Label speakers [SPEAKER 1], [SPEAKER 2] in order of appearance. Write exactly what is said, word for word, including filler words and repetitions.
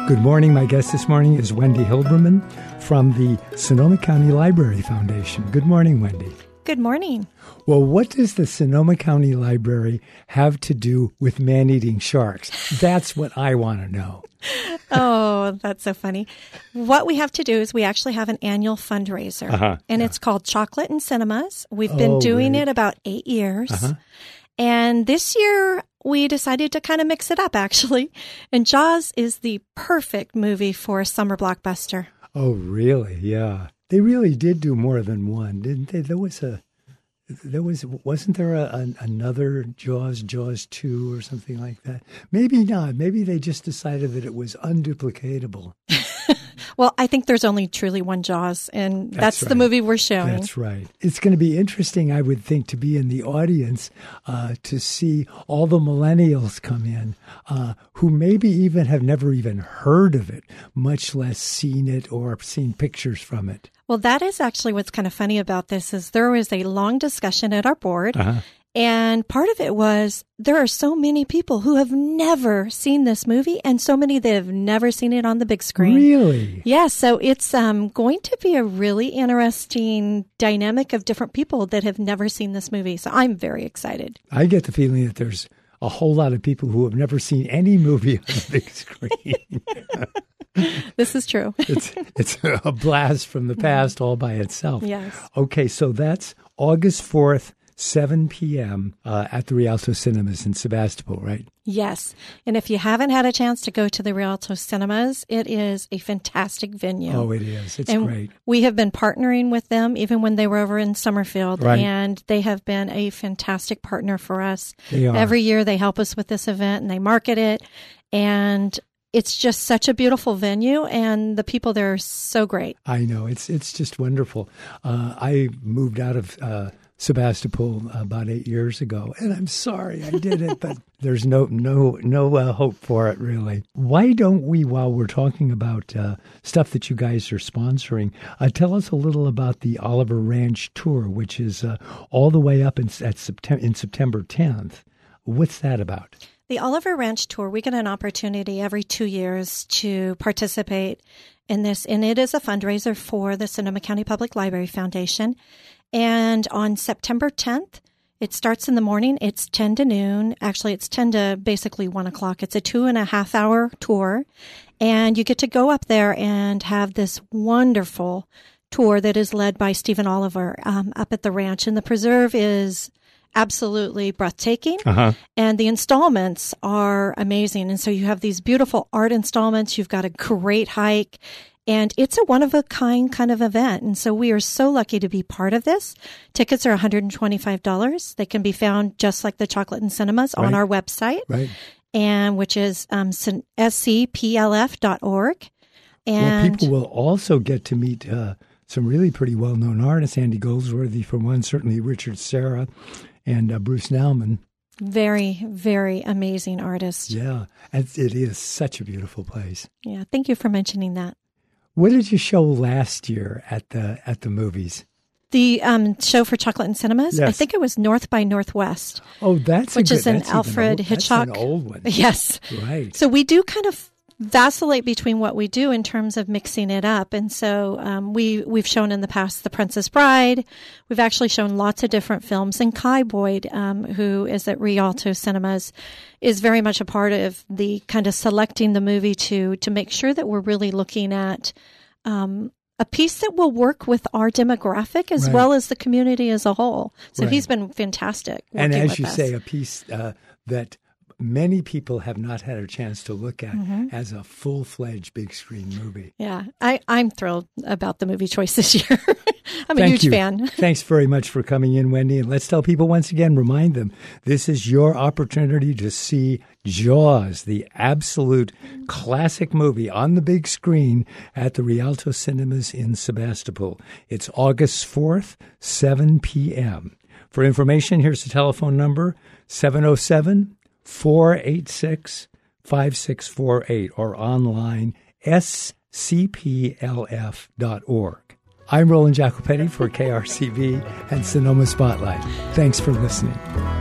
[SPEAKER 1] Good morning. My guest this morning is Wendy Hilberman from the Sonoma County Library Foundation. Good morning, Wendy.
[SPEAKER 2] Good morning.
[SPEAKER 1] Well, what does the Sonoma County Library have to do with man-eating sharks? That's what I want to know.
[SPEAKER 2] Oh, that's so funny. What we have to do is we actually have an annual fundraiser,
[SPEAKER 1] uh-huh.
[SPEAKER 2] and
[SPEAKER 1] yeah.
[SPEAKER 2] it's called Chocolate and Cinemas. We've been
[SPEAKER 1] oh,
[SPEAKER 2] doing
[SPEAKER 1] right.
[SPEAKER 2] it about eight years.
[SPEAKER 1] Uh-huh.
[SPEAKER 2] And this year, we decided to kind of mix it up, actually. And Jaws is the perfect movie for a summer blockbuster.
[SPEAKER 1] Oh, really? Yeah. They really did do more than one, didn't they? There was a, there was, wasn't there a, a, another Jaws, Jaws two or something like that? Maybe not. Maybe they just decided that it was unduplicatable.
[SPEAKER 2] Well, I think there's only truly one Jaws, and that's,
[SPEAKER 1] that's right.
[SPEAKER 2] the movie we're showing.
[SPEAKER 1] That's right. It's going to be interesting, I would think, to be in the audience uh, to see all the millennials come in uh, who maybe even have never even heard of it, much less seen it or seen pictures from it.
[SPEAKER 2] Well, that is actually what's kind of funny about this is there was a long discussion at our board.
[SPEAKER 1] Uh-huh.
[SPEAKER 2] And part of it was there are so many people who have never seen this movie and so many that have never seen it on the big screen.
[SPEAKER 1] Really?
[SPEAKER 2] Yes. Yeah, so it's um, going to be a really interesting dynamic of different people that have never seen this movie. So I'm very excited.
[SPEAKER 1] I get the feeling that there's a whole lot of people who have never seen any movie on the big screen.
[SPEAKER 2] This is true.
[SPEAKER 1] it's it's a blast from the past all by itself.
[SPEAKER 2] Yes.
[SPEAKER 1] Okay, so that's August fourth. seven p.m. Uh, at the Rialto Cinemas in Sebastopol, right?
[SPEAKER 2] Yes. And if you haven't had a chance to go to the Rialto Cinemas, it is a fantastic venue.
[SPEAKER 1] Oh, it is. It's
[SPEAKER 2] and
[SPEAKER 1] great.
[SPEAKER 2] We have been partnering with them even when they were over in Summerfield,
[SPEAKER 1] right.
[SPEAKER 2] and they have been a fantastic partner for us.
[SPEAKER 1] They are.
[SPEAKER 2] Every year they help us with this event and they market it, and it's just such a beautiful venue, and the people there are so great.
[SPEAKER 1] I know. It's it's just wonderful. Uh, I moved out of uh, Sebastopol about eight years ago, and I'm sorry I did it, but there's no no no uh, hope for it, really. Why don't we, while we're talking about uh, stuff that you guys are sponsoring, uh, tell us a little about the Oliver Ranch Tour, which is uh, all the way up in, at September, in September tenth. What's that about?
[SPEAKER 2] The Oliver Ranch Tour, we get an opportunity every two years to participate in this, and it is a fundraiser for the Sonoma County Public Library Foundation. And on September tenth, it starts in the morning. It's ten to noon. Actually, it's ten to basically one o'clock. It's a two and a half hour tour. And you get to go up there and have this wonderful tour that is led by Stephen Oliver um, up at the ranch. And the preserve is absolutely breathtaking.
[SPEAKER 1] Uh-huh.
[SPEAKER 2] And the installments are amazing. And so you have these beautiful art installments. You've got a great hike. And it's a one-of-a-kind kind of event. And so we are so lucky to be part of this. Tickets are one hundred twenty-five dollars. They can be found just like the Chocolate and Cinemas
[SPEAKER 1] right.
[SPEAKER 2] on our website,
[SPEAKER 1] right?
[SPEAKER 2] And which is um, s c p l f dot org. And
[SPEAKER 1] well, people will also get to meet uh, some really pretty well-known artists. Andy Goldsworthy, for one, certainly Richard Serra, and uh, Bruce Nauman.
[SPEAKER 2] Very, very amazing artist.
[SPEAKER 1] Yeah, and it is such a beautiful place.
[SPEAKER 2] Yeah, thank you for mentioning that.
[SPEAKER 1] What did you show last year at the at the movies?
[SPEAKER 2] The um, show for Chocolate and Cinemas?
[SPEAKER 1] Yes.
[SPEAKER 2] I think it was North by Northwest.
[SPEAKER 1] Oh, that's
[SPEAKER 2] which
[SPEAKER 1] a good,
[SPEAKER 2] is an
[SPEAKER 1] that's
[SPEAKER 2] Alfred
[SPEAKER 1] old,
[SPEAKER 2] Hitchcock.
[SPEAKER 1] That's an old one.
[SPEAKER 2] Yes.
[SPEAKER 1] Right.
[SPEAKER 2] So we do kind of vacillate between what we do in terms of mixing it up. And so um, we, we've shown in the past The Princess Bride. We've actually shown lots of different films. And Kai Boyd, um, who is at Rialto Cinemas, is very much a part of the kind of selecting the movie to to make sure that we're really looking at um, a piece that will work with our demographic as
[SPEAKER 1] right.
[SPEAKER 2] well as the community as a whole. So
[SPEAKER 1] right.
[SPEAKER 2] he's been fantastic.
[SPEAKER 1] And as
[SPEAKER 2] with
[SPEAKER 1] you
[SPEAKER 2] us.
[SPEAKER 1] say, a piece uh, that many people have not had a chance to look at mm-hmm. as a full-fledged big screen movie.
[SPEAKER 2] Yeah, I, I'm thrilled about the movie choice this year. I'm
[SPEAKER 1] Thank
[SPEAKER 2] a huge
[SPEAKER 1] you.
[SPEAKER 2] fan.
[SPEAKER 1] Thanks very much for coming in, Wendy. And let's tell people once again, remind them, this is your opportunity to see Jaws, the absolute classic movie on the big screen at the Rialto Cinemas in Sebastopol. It's August fourth, seven p.m. For information, here's the telephone number, seven oh seven, four eight six, five six four eight, or online, s c p l f dot org. I'm Roland Jacopetti for K R C V and Sonoma Spotlight. Thanks for listening.